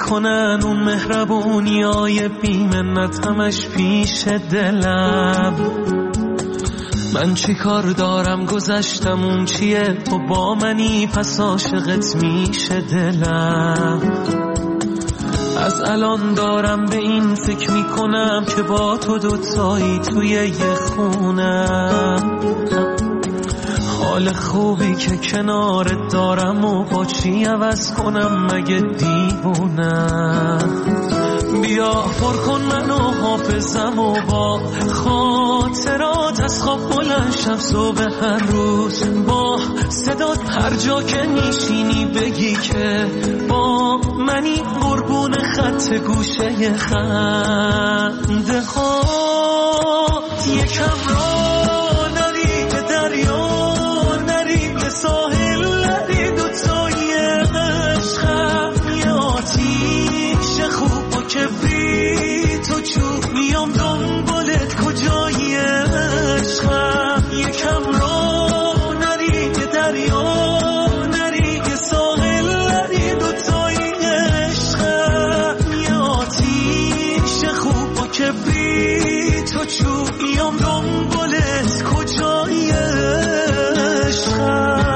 میکنن اون مهربونیای بی‌منت همش پیش دلم. من چی کار دارم گذشتم اون چیه، تو با منی پس عاشقت میشه دلم. از الان دارم به این فکر میکنم که با تو دوتایی توی یه خونم. حال خوبی که کنارت دارم و با چی عوض کنم مگه دیوونم. بیا پر کن منو حافظم و با خاطرات از خواب بلند شم صبح هر روز با صدات هر جا که میشینی بگی که با منی قربون خط گوشه خنده هات. یکم را نری به دریا نری به ساحل نری دوتایی عشقم یه آتیش خوب و کبری تو چوب میام دنبالت کجایی عشقم. یکم را نری به دریا نری به ساحل نری دوتایی عشقم یه آتیش خوب و کبری تو چوب میام دنبالت کجایی عشقم.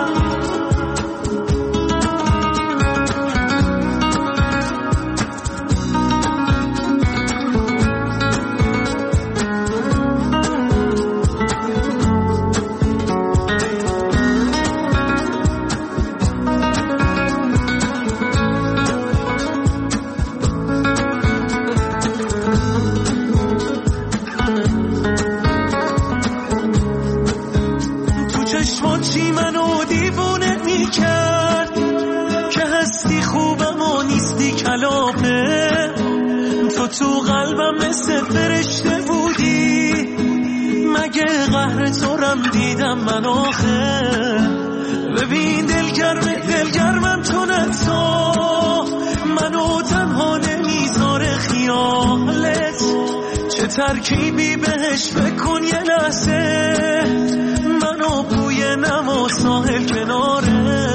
تو قلبم مثل فرشته بودی مگه قهر تورم دیدم من آخه. ببین دلگرمم تو نتا منو تنها نمیذاره خیالت. چه ترکیبی بهش بکن یه لحظه منو بوی نما ساحل کناره.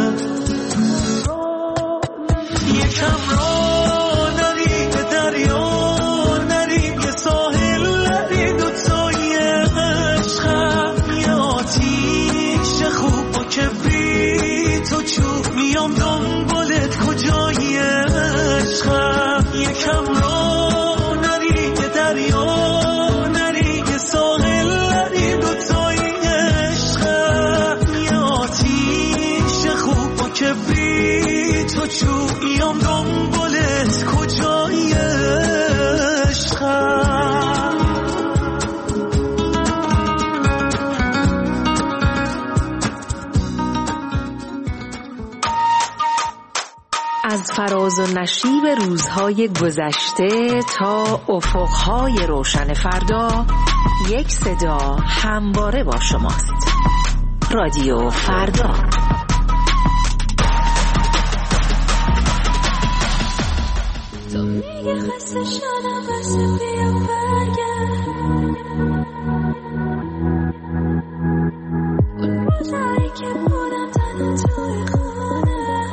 یکم را میام دنبالت کجایی عشقم. یکم را نری به دریا نری به ساحل نری دوتایی عشقم یه آتیش خوب و کبری تو چوب میام دنبالت کجایی عشقم. از فراز و نشیب روزهای گذشته تا افقهای روشن فردا یک صدا همواره با شماست. رادیو فردا. تو میگه خسته شدم بس بیا برگرد اون روزایی که بودم تنها توی خونه.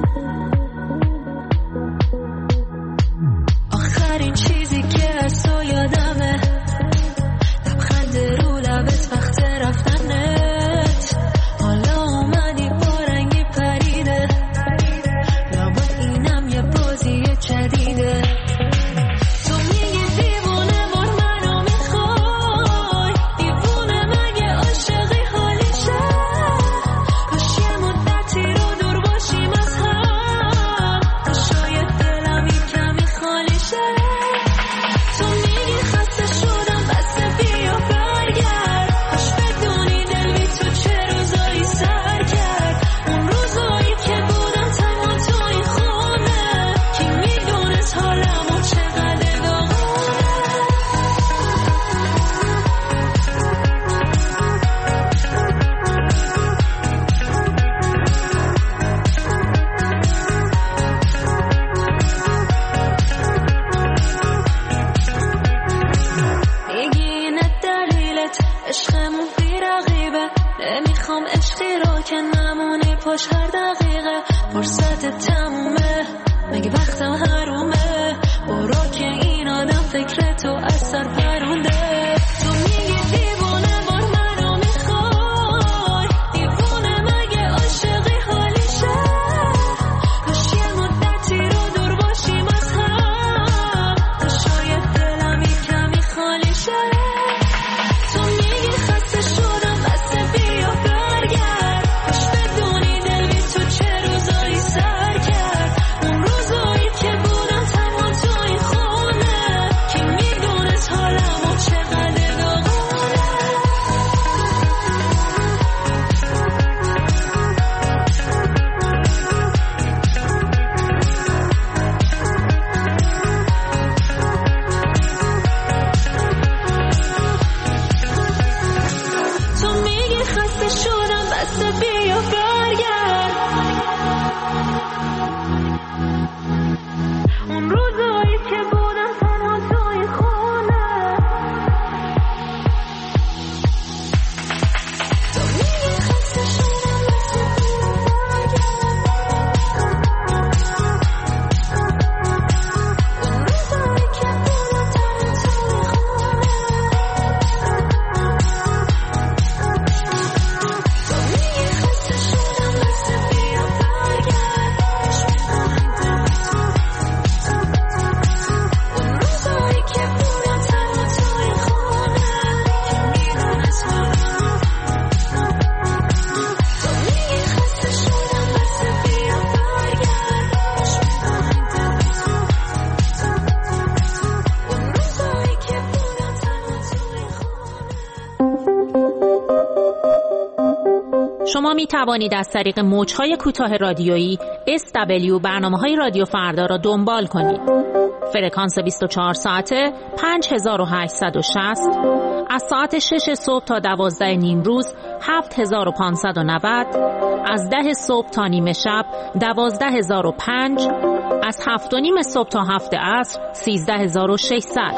آخرین چیزی که از تو یادمه لبخند رو لبت وقت رفتنت. حالا اومدی با رنگی پریده لابد اینم یه بازی جدیده. تو میگی دیوونه بار منو میخوای دیوونه مگه عاشقی حالیشه. کاش یه مدتی رو دور باشیم از هم تا شاید دلم یه کمی خالی شه. تو میگی خسته شدم بس بیا برگرد کاش بدونی دل بی تو چه روزایی سر کرد. اون روزایی که بودم تنها تو این خونه کی میدونست حالمو چقدر داغونه. میگی اینه دلیلت عشقمون بی رقیبه نمیخوام عشقی رو که نمونی پاش هر دقیقه فرصت تمومه مگه وقت شما می توانید از طریق موج‌های کوتاه رادیویی SW برنامه‌های رادیو فردا را دنبال کنید. فرکانس 24 ساعته 5860، از ساعت 6 صبح تا 12 نیم روز 7590، از 10 صبح تا نیمه شب 12005، از 7 و نیم صبح تا 7 عصر 13600.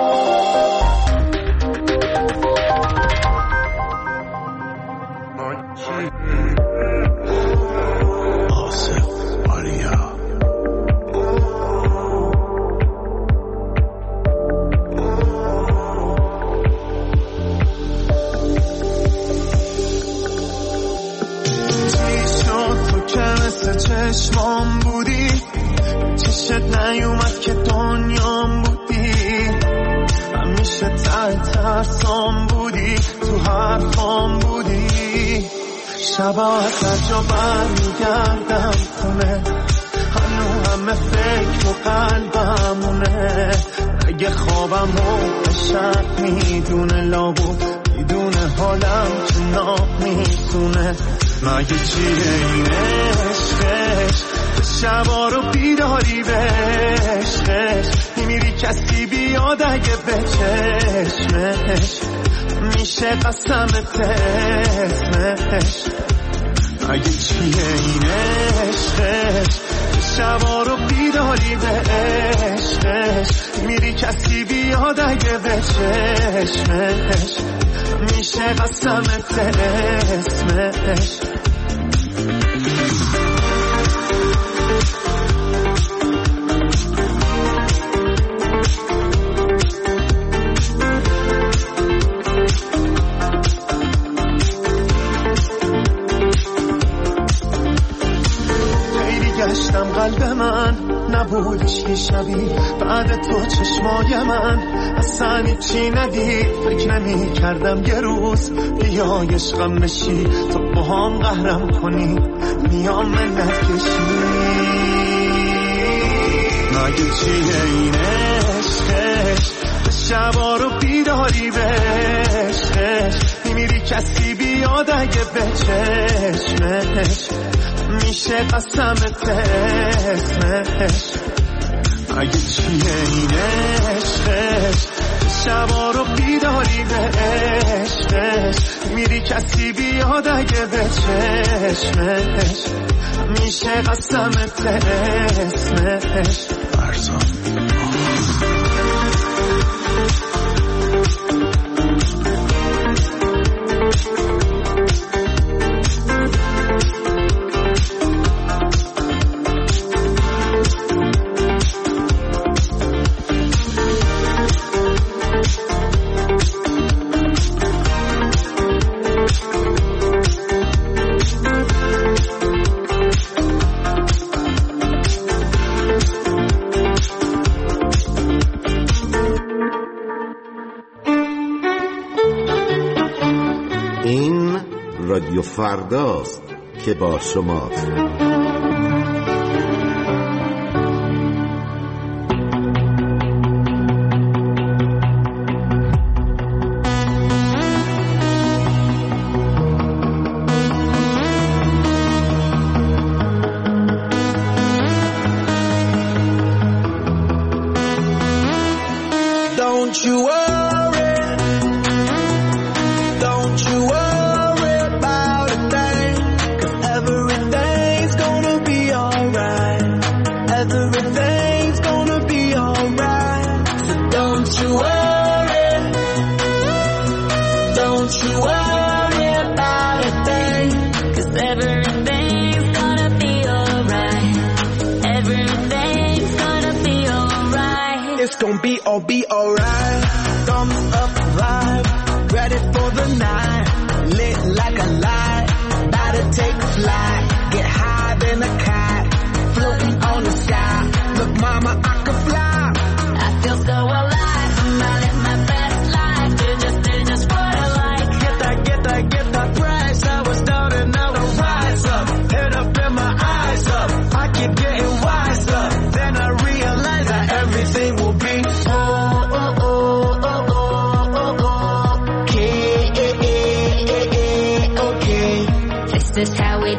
چشمام بودی، چشت نیومد که دنیام بودی، همیشه ته ترسام بودی، تو حرفام بودی. شبا از جا برمیگردم خونه، هنو همه فکر و قلبمونه. اگه خوابم و شب میدونه، لابود میدونه حالم که ناب میسونه. مگه چیه این عشقش، تو شبا رو بیداری به عشقش، میمیری کسی بیاد اگه به چشمش، میشه قسمت اسمش. مگه چیه این عشقش، تو شبا رو بیداری به عشقش، میمیری کسی بیاد اگه به چشمش، میشه قسمت اسمش. خیلی گشتم قلب من نبودش که شبی، بعد تو چشمای من اصلا هیچی ندید. فکر نمی کردم یه روز بیای عشقم بشی، تو با هم قهرم کنی میام منت کشی. مگه چیه این عشقش، شبا رو بیداری به عشقش، میمیری کسی بیاد اگه به چشمش، میشه قسمت اسمش. مگه چیه این عشقش، شبا رو بیداری به عشقش، میری کسی بیاد اگه به چشمش، میشه قسمت اسمش. این رادیو فرداست که با شماست. Don't you worry, don't you worry about a thing, 'cause everything's gonna be alright, everything's gonna be alright. So don't you worry, don't you worry about a thing, 'cause everything's gonna be alright, everything's gonna be alright. It's gonna be alright. Thumbs up vibe, ready for the night, lit like a light, about to take a flight, get high than a kite, floating on the sky. Look mama, I can fly, I feel so alive, I'm out in my best life, did just what I like. Get that price, I was down and now I rise up, head up and my eyes up, I keep getting wiser, then I realize that everything will be okay. This is how we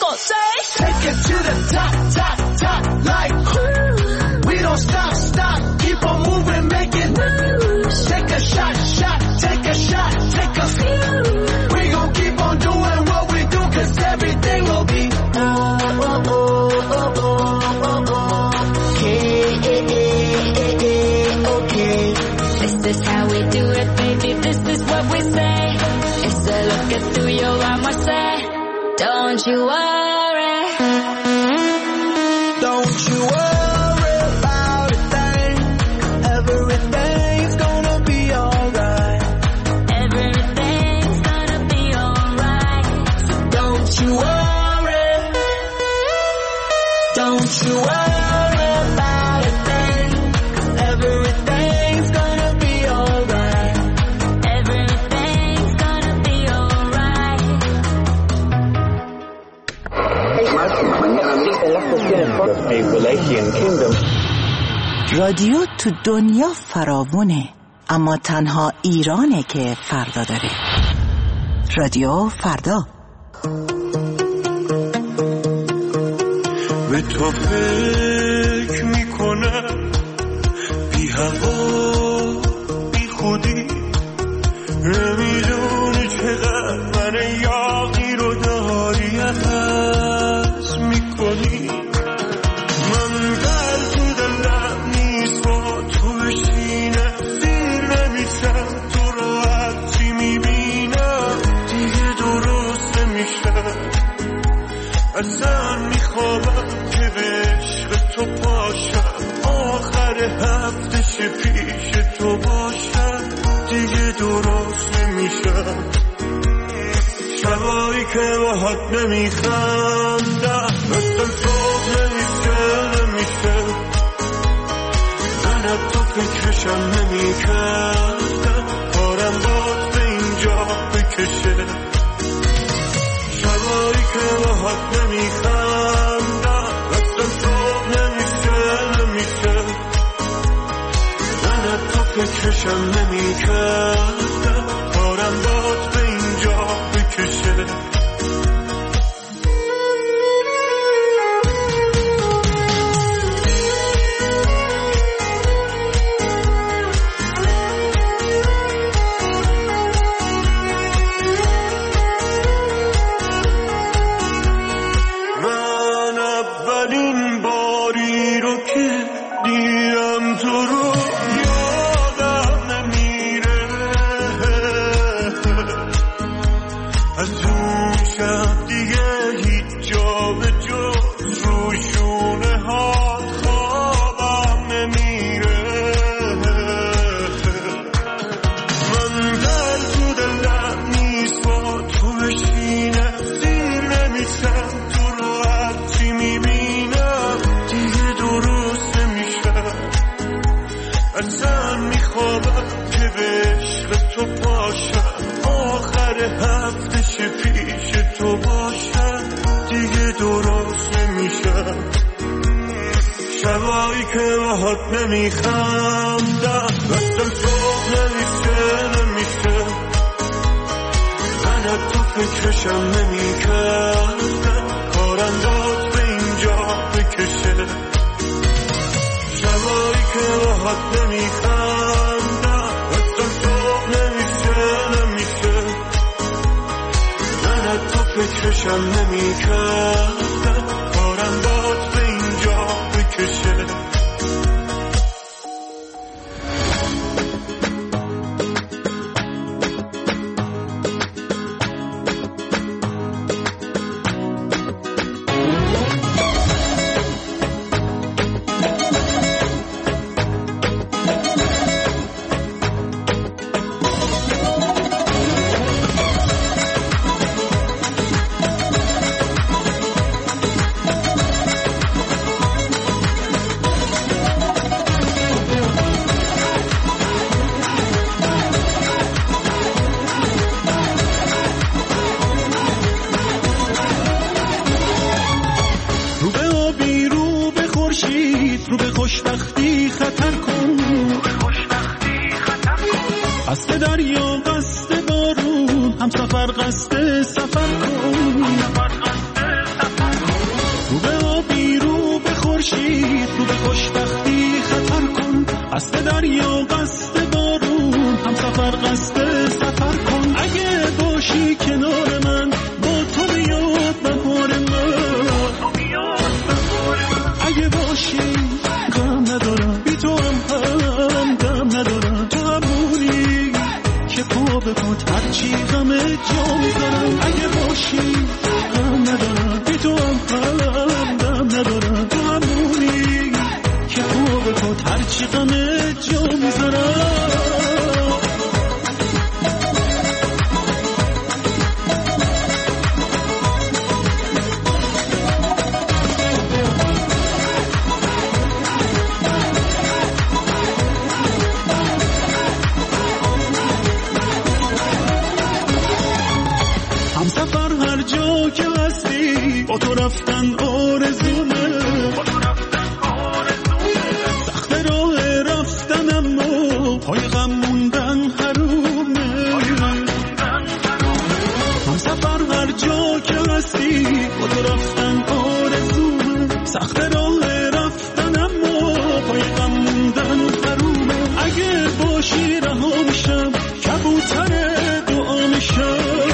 gon' say? Take it to the top, top, top, like we don't stop, stop, keep on moving, make it moves. Take a shot, shot, take a shot, take a few. We gon' keep on doing what we do, 'cause everything will be okay. This is how we do it, baby, this is what we say. It's a look at through your eyes, I say. Don't you worry. Don't you worry about a thing. Everything's gonna be alright. Everything's gonna be alright. Don't you worry. Don't you worry about a thing. Everything's gonna be alright. Everything's gonna be alright. رادیو تو دنیا فراوونه، اما تنها ایرانه که فردا داره. رادیو فردا. به تو فکر میکنم بی هوا بی خودی، نمیدونی چقدر من یاقی رو داری عوض میکنی. من در تو دلم نیست با تو بشینم، سیر نمیشم تو رو هرچی میبینم دیگه درست نمیشم. اصلا میخوابم که به عشق تو پاشم، آخر هفتش پیش تو باشم دیگه درست نمیشم. شبایی که باهات نمیخندم اصلا صبح نمیشه، من از تو فکرشم نمیکردم، کارم باز به اینجا بکشه. شبایی که باهات نمیخندم اصلا صبح نمیشه، من از تو فکرشم نمیکردم، کارم باز به اینجا بکشه. شبایی که باهات نمیخندم اصلا صبح نمیشه، من از تو فکرشم نمیکردم، کارم باز به اینجا بکشه. شبایی که باهات نمیخندم اصلا صبح نمیشه، من از تو فکرشم نمیکردم، کارم باز به اینجا بکشه. رو به خوشبختی خطر کن، قصد دریا قصد بارون، هم سفر قصد سفر کن. خورشید رو به خوشبختی خطر کن، قصد دریا قصد بارون، هم سفر قصد سفر کن. اگه باشی کنار من با تو بیاد بهار من، اگه باشی غم ندارم بی تو هم غم ندارم، تو همونی که پا به پات هرچی غم جا میذارم. اگه باشی غم ندارم بی تو هم غم ندارم، تو همونی که پا به پات هرچی غم جا میذارم. با تو رفتن آرزومه، سخت راه رفتن اما پای غم موندن حرومه. هم سفر هر جا که هستی با تو رفتن آرزومه، سخت راه رفتن اما پای غم موندن حرومه. اگه باشی رها میشم کبوتر دعا میشم،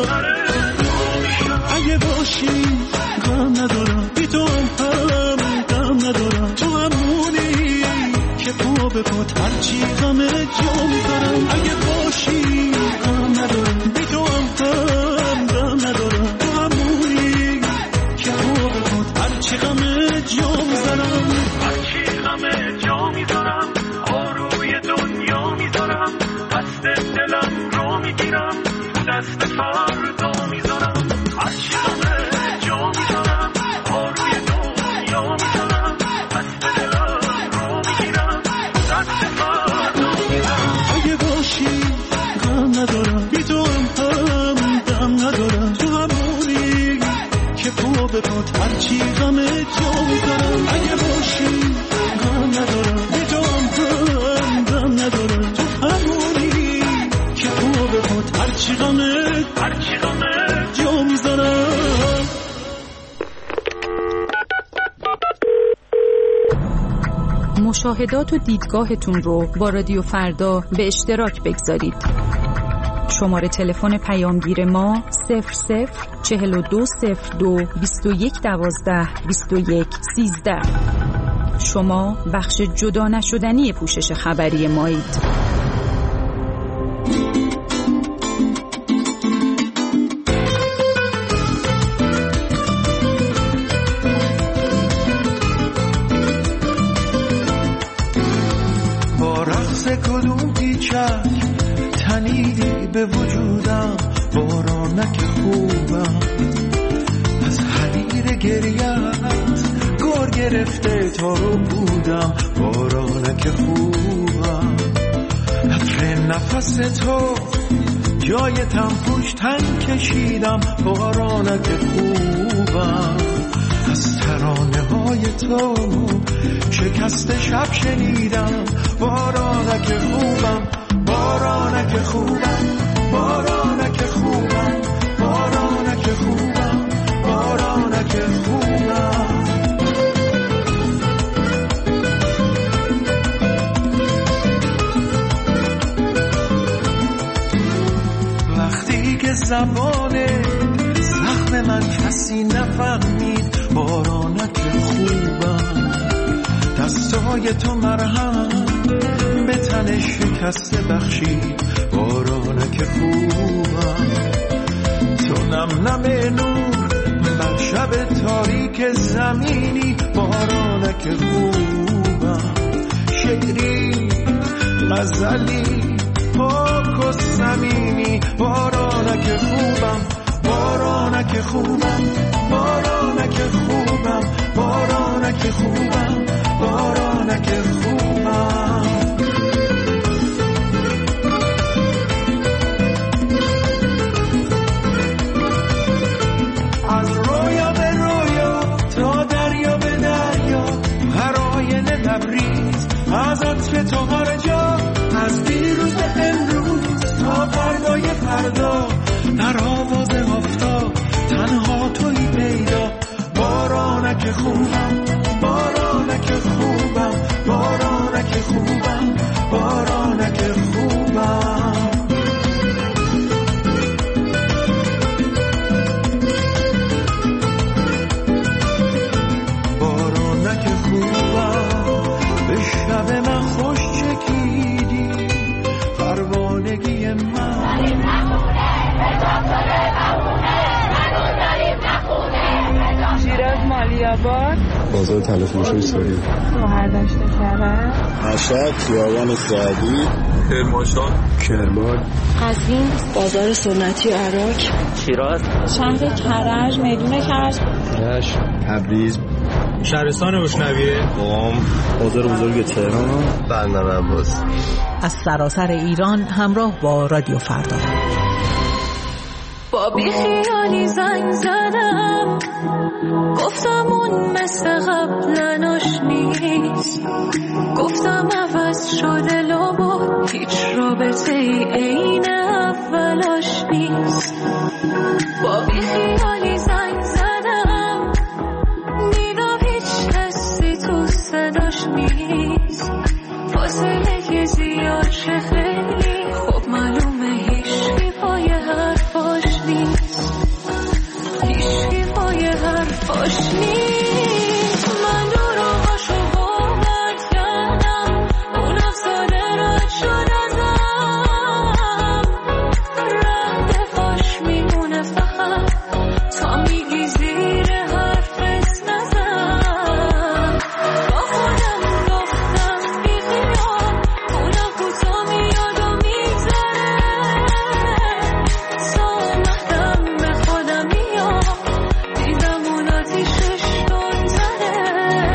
اگه باشی غم ندارم بی تو هم غم ندارم، تو همونی که پا به پات هرچی غم جا میذارم. اگه باشی غم ندارم بی تو هم غم ندارم، تو همونی که پا به پات هرچی غم جا میذارم. هرچی غم جا میذارم آروی دنیا میذارم، دست دلم رو میگیرم تو دست فردا میذارم. هرچی غم جا میذارم آروی دنیا میذارم، دست دلم رو میگیرم دست فردا میذارم. اگه باشی غم ندارم بی تو هم غم ندارم، تو همونی که پا به پات هرچی غم جا میذارم. اگه باشی غم ندارم بی تو هم غم ندارم، تو همونی که پا به پات هرچی غم جا میذارم. مشاهدات و دیدگاهتون رو با رادیو فردا به اشتراک بگذارید. شماره تلفن پیامگیر ما 004202 2112 2113. شما بخش جدا نشدنی پوشش خبری مایید. کدوم پیچک تنیدی به وجودم، بارانک خوبم از حریر گریت گور گرفته تا رو بودم. بارانک خوبم عطر نفس تو جای تنفوش تن کشیدم. بارانک خوبم از ترانه های تو شکست شب شنیدم. بارانک خوبم بارانک خوبم بارانک خوبم بارانک خوبم بارانک خوبم. وقتی که زبان زخم من کسی نفهمید، بارانک خوبم دستای تو مرهم به تن شکسته بخشید. بارانک خوبم تو نم نم نور بر شب تاریک زمینی. بارانک خوبم شعری غزلی پاک و صمیمی. بارانک خوبم بارانک خوبم بارانک خوبم بارانک خوبم بارانک خوبم. از رویا به رویا تا دریا به دریا، هر آینه لبریز از عطر تو هر جا. از دیروز به امروز تا فردای فردا، در آواز آفتاب تنها توی پیدا. بارانک خوبم بارانک بازار تله فروشی سوری، مهردشت کرد، مشهد، خیابان سعدی، کرمانشاه، کرمان، قزوین، بازار سنتی عراق، شیراز، شهر کرج، میدون کرج، رشت، تبریز، شهرستان روشنویه، قم، بازار بزرگ تهران، بندر عباس. از سراسر ایران همراه با رادیو فردا. با بیخیالی زنگ زدم، گفتم اون مثل قبل آشنیست، گفتم عوض شده لابا هیچ رابطه ای عین اولاش نیست. با بیخیالی زنگ زدم، دیدم هیچ حسی تو صداش نیست، فاصله که زیاد شه خیلی خوب معلومه هیچی پای حرفاش نیست، هیچی پای حرفاش نیست. من دروغاشو باور کردم، اون افساده رد شد ازم، ردفاش میمونه فقط تا میگی زیر حرفت نزن. با خودم گفتم بیخیال، اونم کوتا میاد و میگذره، سامحتم به خودم میاد، دیدم اون آتیشش دونتره.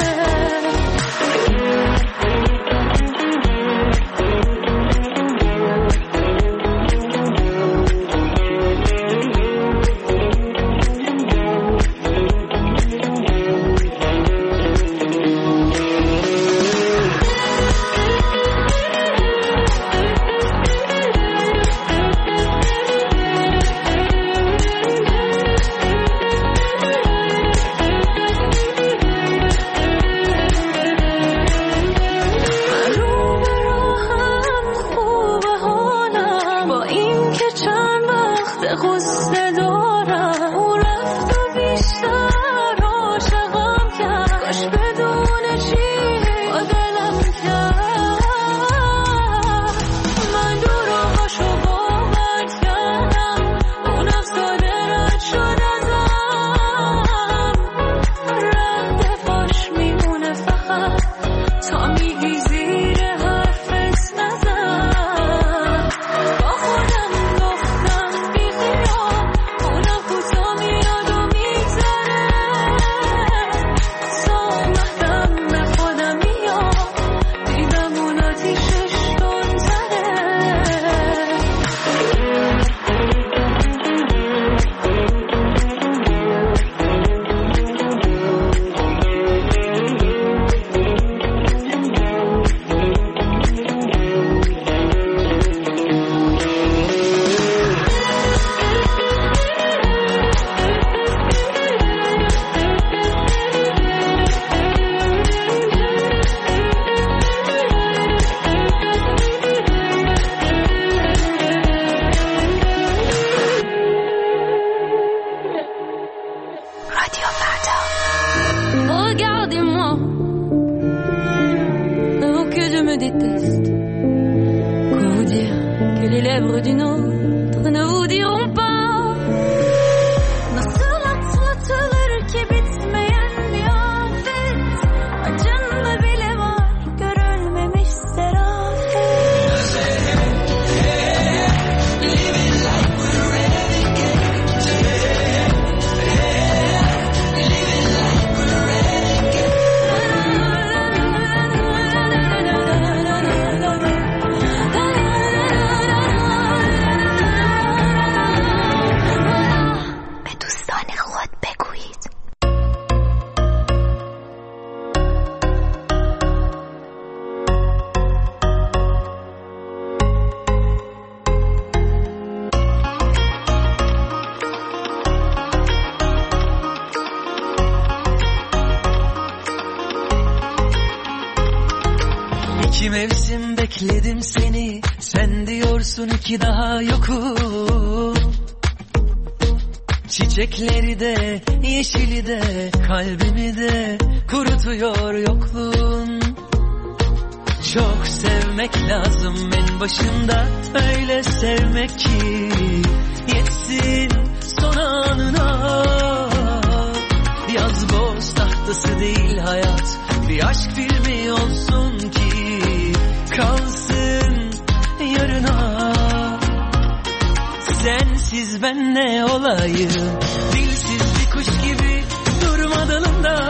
رو به راهم خوبه حالم، با این که چند وقت غصه دارم، اون رفت و بیشتر عاشقم کرد، کاش بدون چی با دلم کرد. من دروغاشو باور کردم، اون افساده رد شد ازم، ردفاش میمونه فقط تا میگی زیر حرفت نزن. با خودم گفتم بیخیال، اونم کوتا میاد و میگذره، سامحتم به خودم میاد، دیدم اون آتیشش دونتره. رادیو فردا. Regardez-moi, oh que je me déteste. Quoi vous dire que les lèvres d'une autre ne vous diront pas. Nasıl atlatılır ki bitmeyen bir afet, acında bile var görülmemiş zarafet. به دوستان خود بگویید. İki mevsim bekledim seni, sen diyorsun ki daha yokum. Çiçekleri de, yeşili de, kalbimi de kurutuyor yokluğun. Çok sevmek lazım en başında, öyle sevmek ki yetsin son anına. Yaz boz tahta tahtası değil hayat. Bir aşk filmi olsun ki kalsın yarına. Sensiz ben ne olayım? Dilsiz bir kuş gibi durma dalında.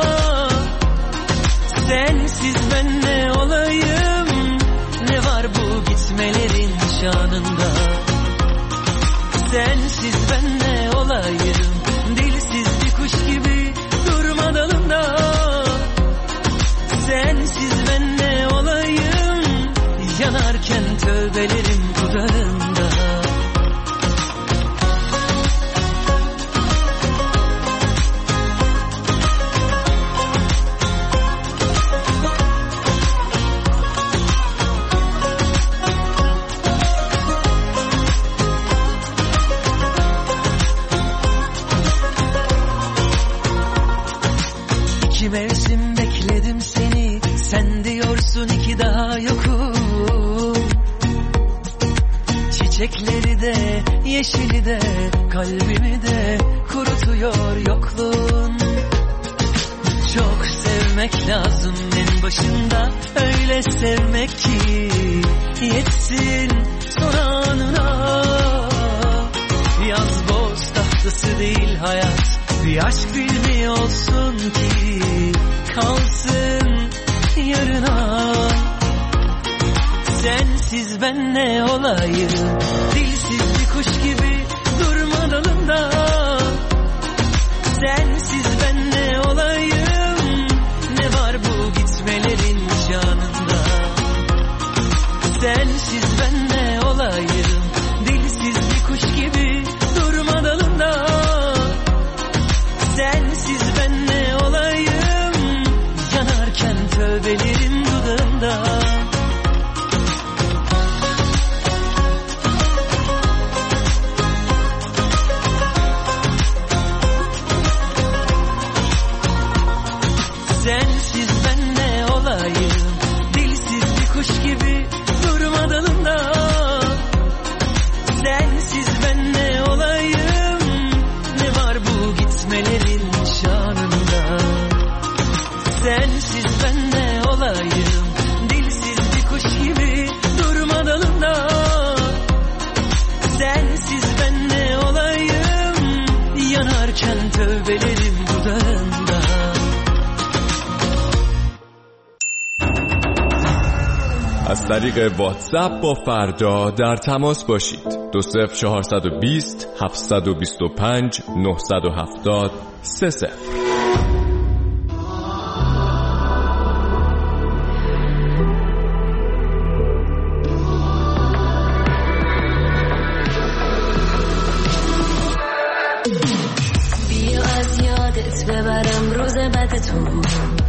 Sensiz ben ne olayım? Ne var bu gitmelerin şanında? Sensiz ben ne olayım? Dilsiz bir kuş gibi durma dalında. Sensiz ben ne olayım? Yanarken tövbelerim dudağında. İki mevsim bekledim seni, sen diyorsun iki daha yokum. Çiçekleri de yeşili de kalbimi de kurutuyor yokluğun. Çok sevmek lazım en başında, öyle sevmek ki yetsin son anına. Yaz boz tahtası değil hayat, bir aşk filmi olsun ki kalsın yarına. Sensiz ben ne olayım? Dilsiz bir kuş gibi durma dalında. Sensiz ben ne olayım? Ne var bu gitmelerin canında? Sensiz ben ne olayım? Dilsiz bir kuş gibi durma dalında. Sensiz ben ne olayım? Yanarken tövbelerim dudağında. Sensiz ben ne olayım? Dilsiz bir kuş gibi durma dalında. Sensiz ben ne olayım? Ne var bu gitmelerin şanında? Sensiz ben ne olayım? Dilsiz bir kuş gibi durma dalında. Sensiz ben ne olayım? Yanarken tövbelerim dudağında. از طریق واتساپ با فردا در تماس باشید. 20420 725 970 30. بیا از یادت ببرم روز بد تو،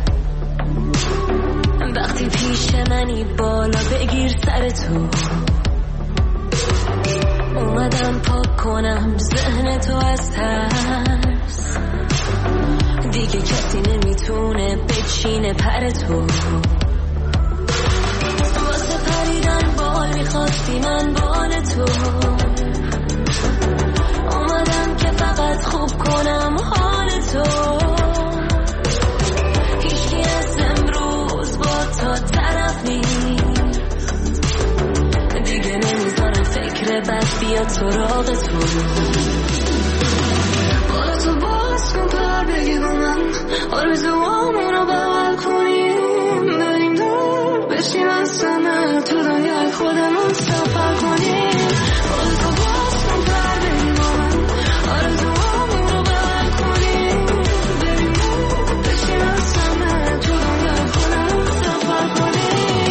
وقتی پیش منی بالا بگیر سر تو. اومدم پاک کنم ذهن تو از ترس، دیگه کسی نمیتونه بچینه پر تو. واسه پریدن بال میخواستی من بال تو، اومدم که فقط خوب کنم حال تو. هیچکی از امروز با تا طرف نیست، دیگه نمیذارم فکر بد بیاد سراغ تو. بالا تو باز کن پر بگی با من، آرزوامونو بغل کنیم، بریم دور بشیم از همه، تو دنیای خودمون سفر کنیم. بالا تو باز کن پر بگی با من، آرزوامونو بغل کنیم، بریم دور بشیم از همه، تو دنیای خودمون سفر کنیم.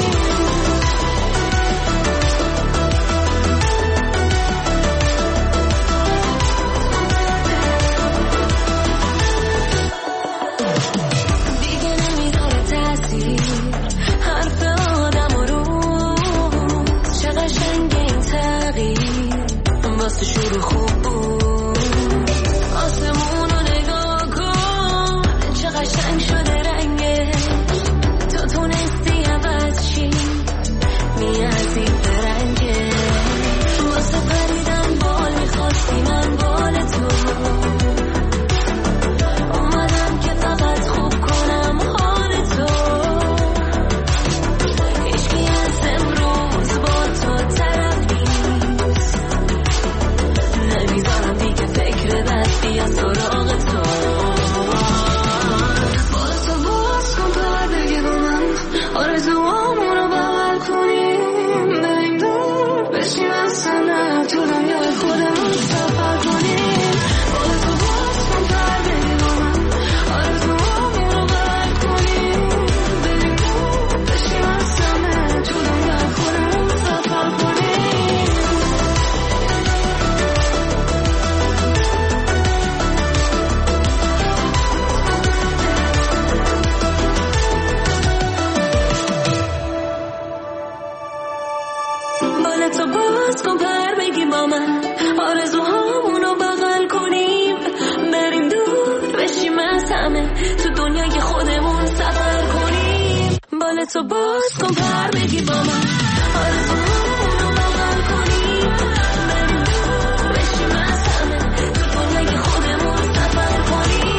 واسه شروع خوب بود، آسمون رو نگاه کن چه قشنگ شده رنگش، تو تونستی عوض چی میارزی به رنگش. واسه پریدن بال میخواستی من بال تو، اومدم که فقط خوب کنم بالتو باز کن پر بگی با من آرزومونو با من کنی بشیم از همه تو دنیای خودمون سفر کنی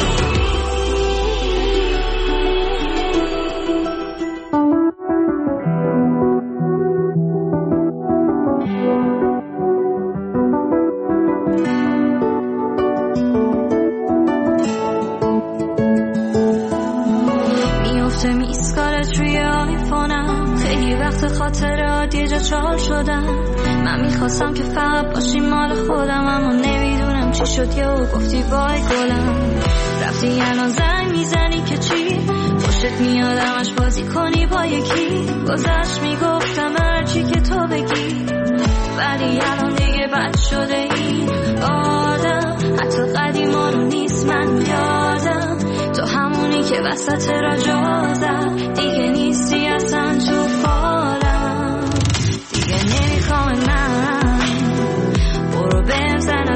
خاطرات یه جا چال شدم من میخواستم که فقط باشی مال خودم اما نمیدونم چی شد یه و گفتی بای گلم رفتی الان زنگ میزنی که چی خوشت میاد همش بازی کنی با یکی گذشت میگفتم هرچی که تو بگی ولی الان دیگه بد شده این آدم حتی قدیمانو نیست من یادم تو همونی که وسط رجازم دیگه نیستی اصلا تو فالم دیگه نمیخوام من برو بهم زن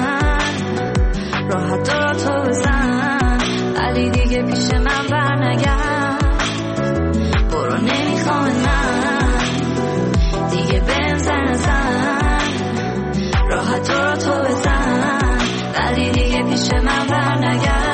راحت دارا تو بزن ولی دیگه پیش من برنگرد برو نمیخوام من دیگه بهم زن راحت دارا تو بزن ولی دیگه پیش من برنگرد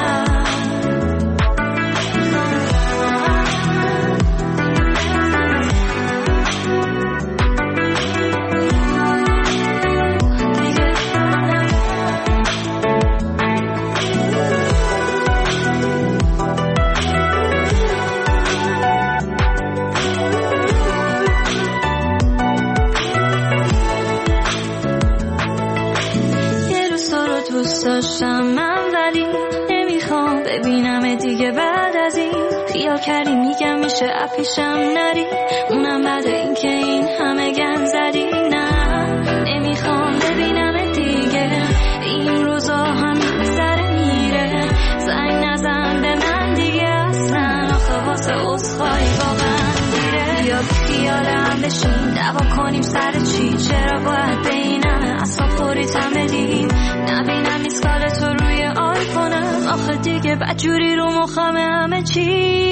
داشتم من ولی نمیخوام ببینم دیگه بعد از این خیال کردی میگم میشه افیشم نری اونم بعد این که این همه گن زدی نه نمیخوام ببینم دیگه این روزا همین سر میره زنگ نزن به من دیگه اصلا آخه واسه عذرخواهی واقعا دیره بیا خیالم بشین دعوا کنیم سر چی چرا باید بینم اصلا خوریتم بدیم نبینم میسکال تو روی آیفونم آخه دیگه بدجوری رو مخم همه چی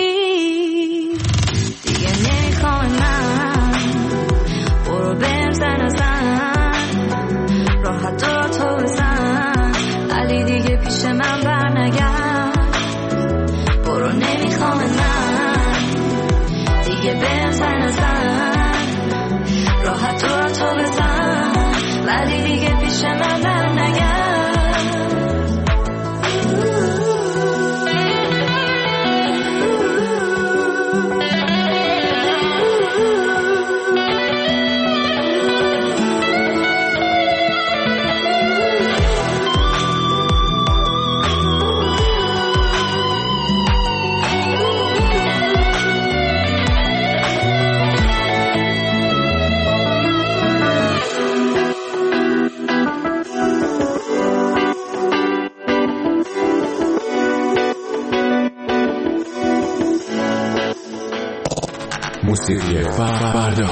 دیگه نمیخوام من برو بهم زن راحت دارا تو بزن ولی دیگه پیش من برنگرد برو نمیخوام من دیگه بهم زن راحت دارا تو بزن ولی دیگه پیش من برنگرد موسیقی فردا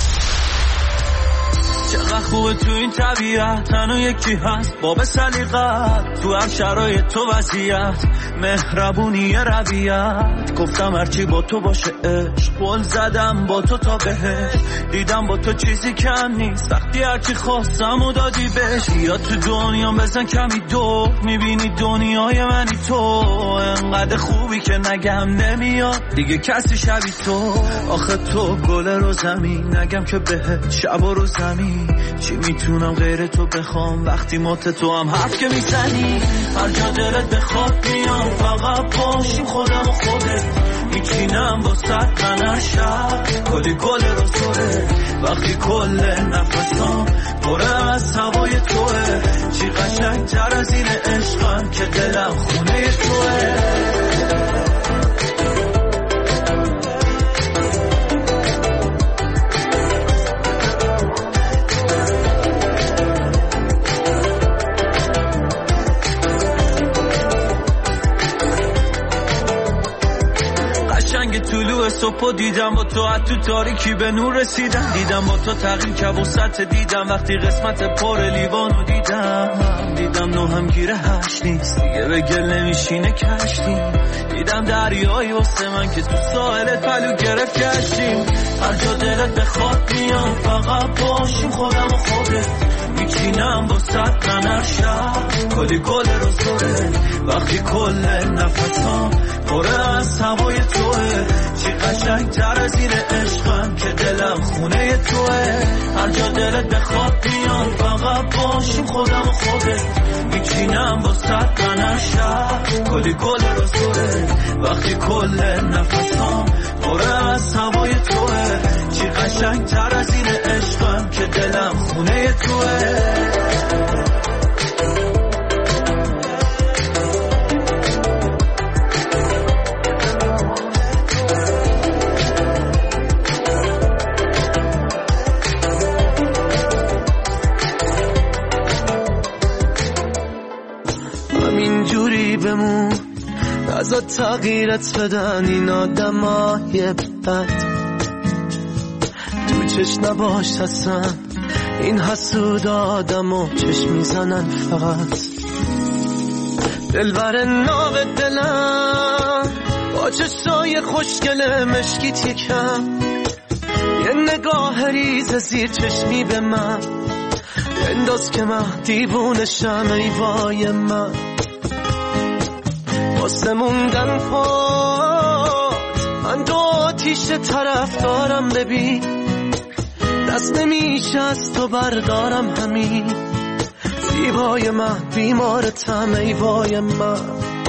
چقدر خوبه تو این طبیعت تنها یکی هست باب سلیقت تو هر شرایط تو وضعیت مهربونی ربیعت گفتم هرچی با تو باشه عشق قول زدم با تو تا بهش دیدم با تو چیزی کم نیست وقتی هرچی خواستم و دادی بهش یا تو دنیا بزن کمی دور میبینی دنیای منی تو انقدر خوبی که نگم نمیاد دیگه کسی شبی تو آخه تو گل رو زمین نگم که بهت شب و رو زمین چی میتونم غیر تو بخوام وقتی مات تو هم حرف که میزنی هر جا دلت بخواد میام فقط باشیم خودم و خودت میچینم با صد من شب کلی گل رو زوره وقتی کل نفسام پره از هوای توه چی قشنگ تر از این عشقم که دلم خونه توه صبح دیدم با تو از تو تاریکی به نور رسیدم، دیدم با تو تغییر که وسط دیدم وقتی قسمت پر لیوانو دیدم نو هم گیره هشت نیست دیگه به گل نمیشینه کشتیم، دیدم دریایی واسه من که تو ساحلت پلو گرفت کشتیم، هر جا دلت بخواد میام فقط باشیم خودم و خودت، میچینم با صد ننر شب کلی گل رو سره، وقتی کل نفسام پره از هوای توه، چی قشنگ تر از این عشقم که دلم خونه توه، هر جا دلت بخواد میام فقط باشیم خودم و خودت، میچینم با صد ننر شب کلی گل رو سره، وقتی کل نفسام پره از هوای توه، چی قشنگ تر از این عشقم که دلم خونه توه. همینجوری بمون ازا تغییرت بدن این آدمای بد، تو چشم نباش هستن این حسود آدمو چشم میزنن فقط، دلبر ناو دلم با چشای خوشگل مشکیت یکم، یه نگاه ریز زیر چشمی به من انداز که من دیوونشم ای وای من، واسه موندن پات من دو آتیش طرف دارم، ببین دست نمیشه از تو بردارم، همین زیبای من بیمارتم ای وای من.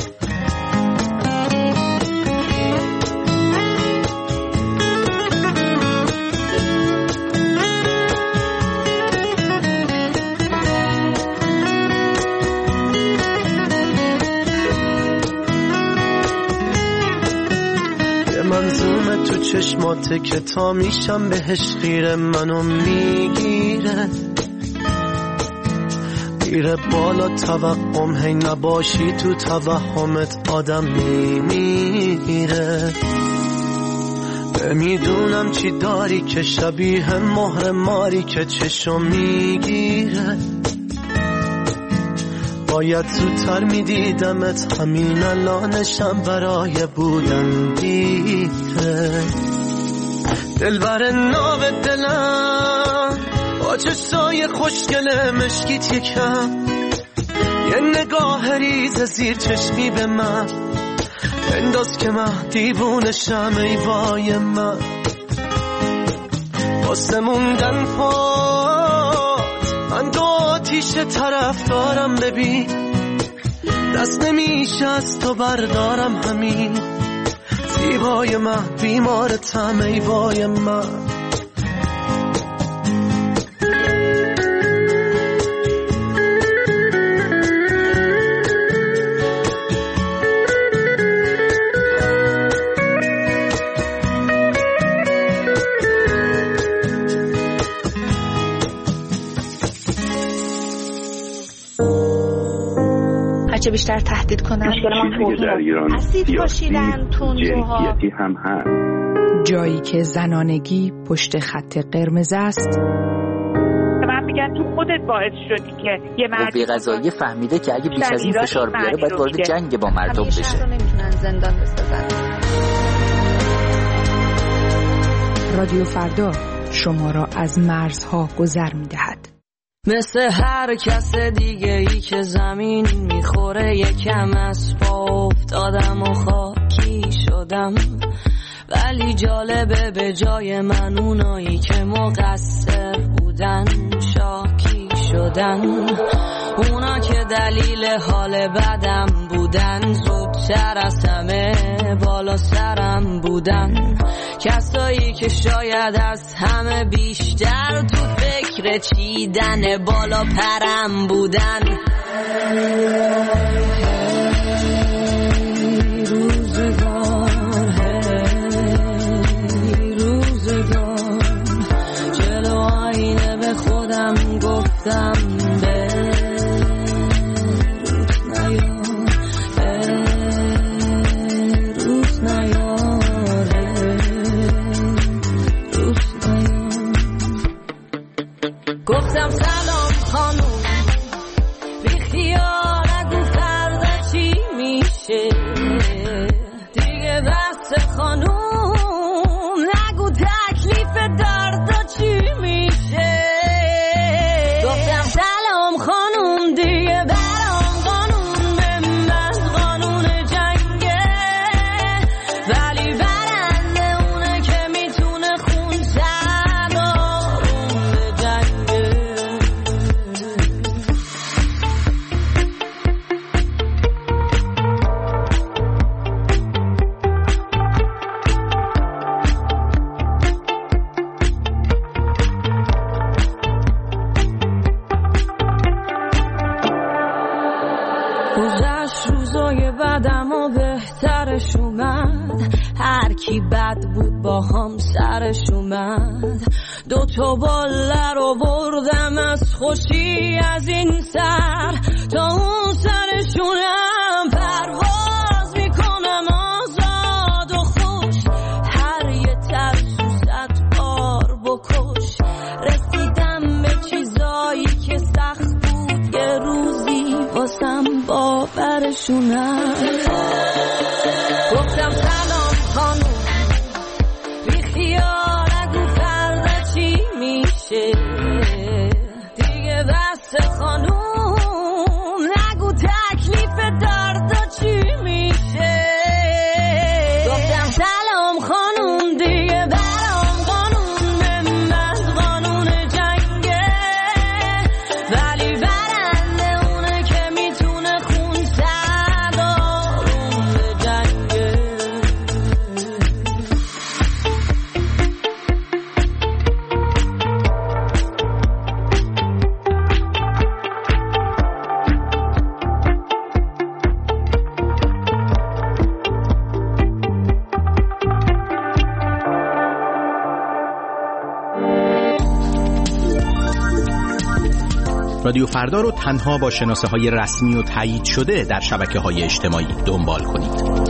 منظومه تو چشماته که تا میشم بهش خیره، منو میگیره میره بالا توقم، هی نباشی تو توهمت آدم میمیره، نمیدونم چی داری که شبیه مهر ماری که چشم میگیره، باید زودتر میدیدمت همین الانشم برای بودن دیره، دلبر ناو دلم با چشای خوشگل مشکیت یکم، یه نگاه ریز زیر چشمی به من انداز که من دیوونشم ای وای من، واسه موندن پات من دو آتیش طرف دارم، ببین دست نمیشه از تو بردارم، همین زیبای من بیمارتم ای وای من. هرچه بیشتر تهدید کنن در ایران اسید پاشیدن تندروها هم هست، جایی که زنانگی پشت خط قرمز است. من میگن تو خودت باعث شدی که یه مردی قضایی فهمیده که اگه بیش از این فشار بیاره باید وارد جنگ با مردم بشه. همیشه نمیتونن زندان بسازن. رادیو فردا شما را از مرزها گذر میدهد. مثل هر کس دیگه ای که زمین میخوره یکم از پا افتادم و خاکی شدم، ولی جالبه به جای من اونایی که مقصر بودن شاکی شدن، اونا که دلیل حال بدم بودن زودتر از همه بالا سرم بودن، کسایی که شاید از همه بیشتر تو فکر چیدن بالا پرم بودن. روزگار جلو آینه به خودم گفتم روز نیاره کی بد بود با هم سرش اومد. 2 باله رو بردم از خوشی از این سر تا اون سرشونم. پرواز میکنم آزاد و خوش، هر یه ترسو 100 بار بکش. رسیدم به چیزایی که سخت بود یه روزی واسم باورشونم. گفتم سلام خانوم، بی خیال نگو فردا چی میشه دیگه. بس خانوم نگو تکلیف دردا چی میشه. گفتم سلام خانوم، دیگه برام قانون من قانون جنگه، ولی برنده اونه که میتونه خون سرد آروم جنگه. رادیو فردا رو تنها با شناسه‌های رسمی و تایید شده در شبکه‌های اجتماعی دنبال کنید.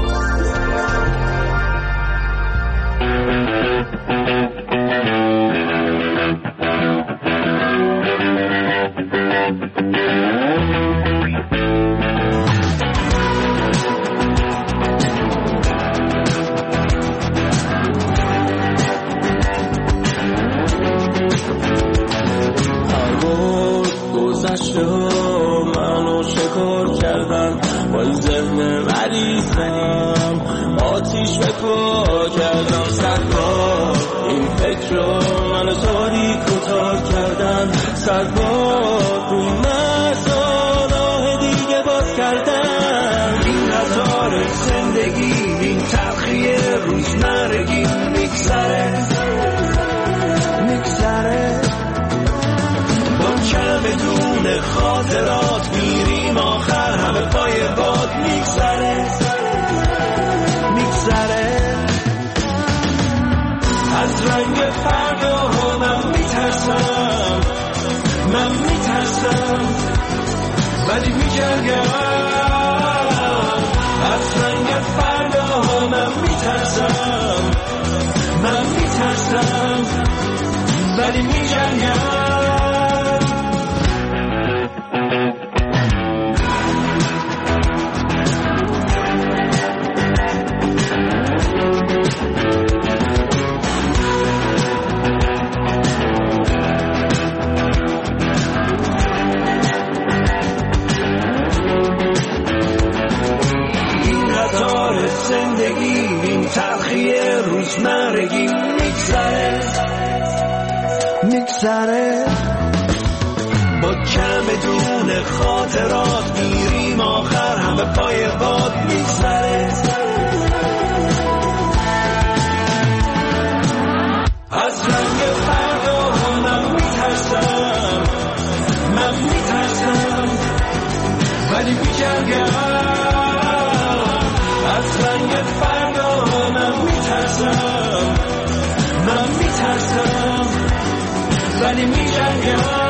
منو شکار کردن با این ذهن مریضم، آتیش به پا کردم 100 بار. این فکر رو منو تاریک و تار کردن، 100 بار روی مرزا راه دیگه باز کردن. این قطار زندگی، این تلخی روزمرگی میگذره کم بدون خاطرات میریم آخر همه پای باد میگذره. از رنگ فردا من میترسم ولی میجنگم. از رنگ فردا من میترسم ولی میجنگم. زندگی این تلخی روزمرگی میگذره با کم دون خاطرات میریم آخر همه پای باد میگذره. از رنگ فردا من میترسم ولی میجنگم. از رنگ فردا من میترسم ولی میجنگم.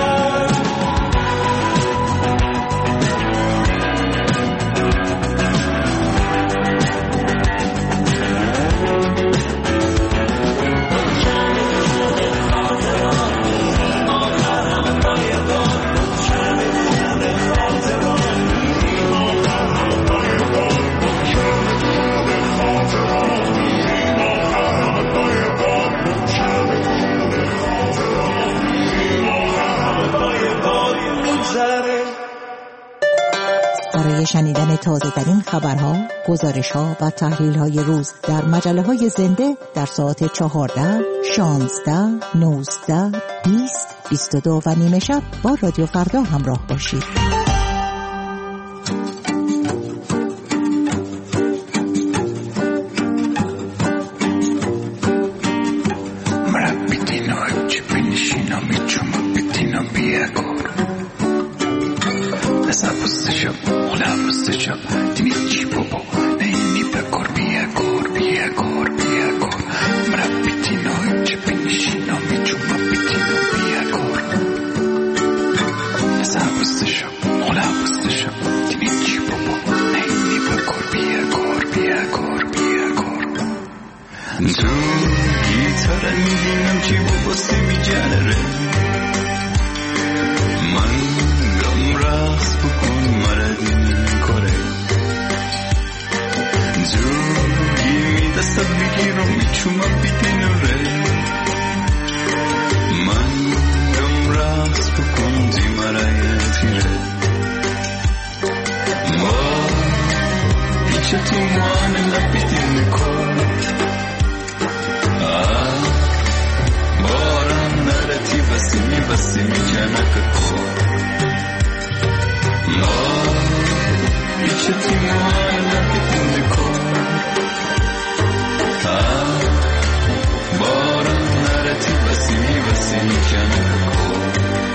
برای شنیدن تازه‌ترین خبرها، گزارش‌ها و تحلیل‌های روز در مجله‌های زنده در ساعت 14، 16، 19، 20، 22 و نیمه شب با رادیو فردا همراه باشید. Olha, você já tem tipo, nem para corpia, گیتار میبینم چی باباسی میجنره من گم رقص بکن مردی کاره جوگی میدستم بگیرم میچومم بیدینره من گم رقص بکن دیمره تیره ما پیچه تو مان لبیدین کن باران نرتی بسی میجنک کن ما پیچه تو مان لبیدین کن باران نرتی بسی میجنک کن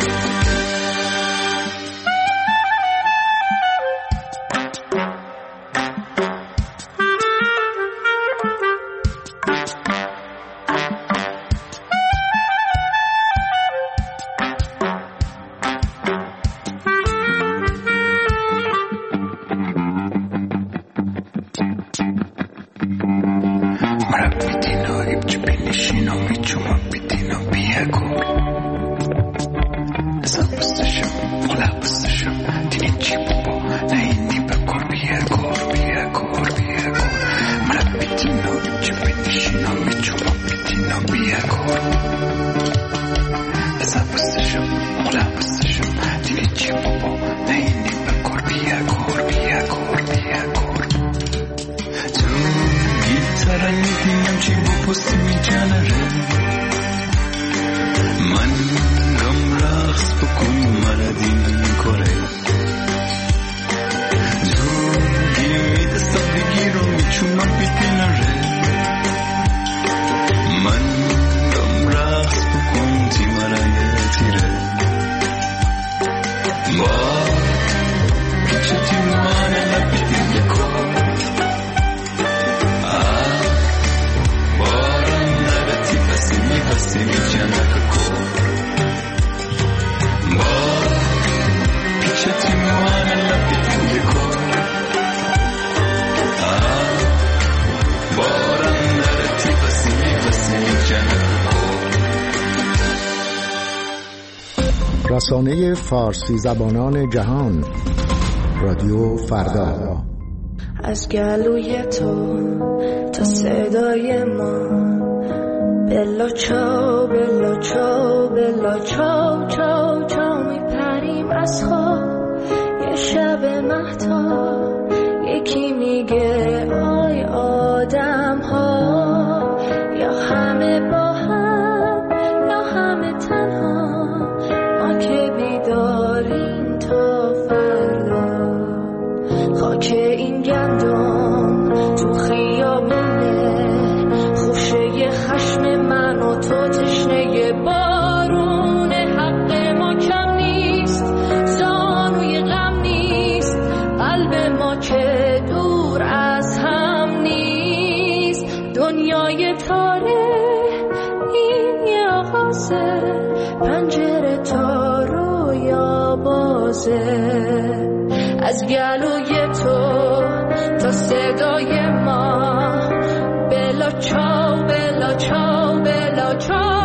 رسانه فارسی زبانان جهان رادیو فردا. از گلوی تو تا صدای ما بلا چاو بلا چاو بلا چاو چاو چاو میپریم از خواب یه شب مهتاب یکی میگه آی آدم ها یا همه با هم یا همه تنها ما که بیداریم تا فردا خاک این گندم تو خیابونه خوشه خشم من و تو تشنه بارون حق ما کم نیست زانوی غم نیست قلب ما که دور از هم نیست دنیای تاره این یه آغازه پنجره تا رویا بازه از گلوی تو تا صدای ما بلا چاو بلا چاو بلا چاو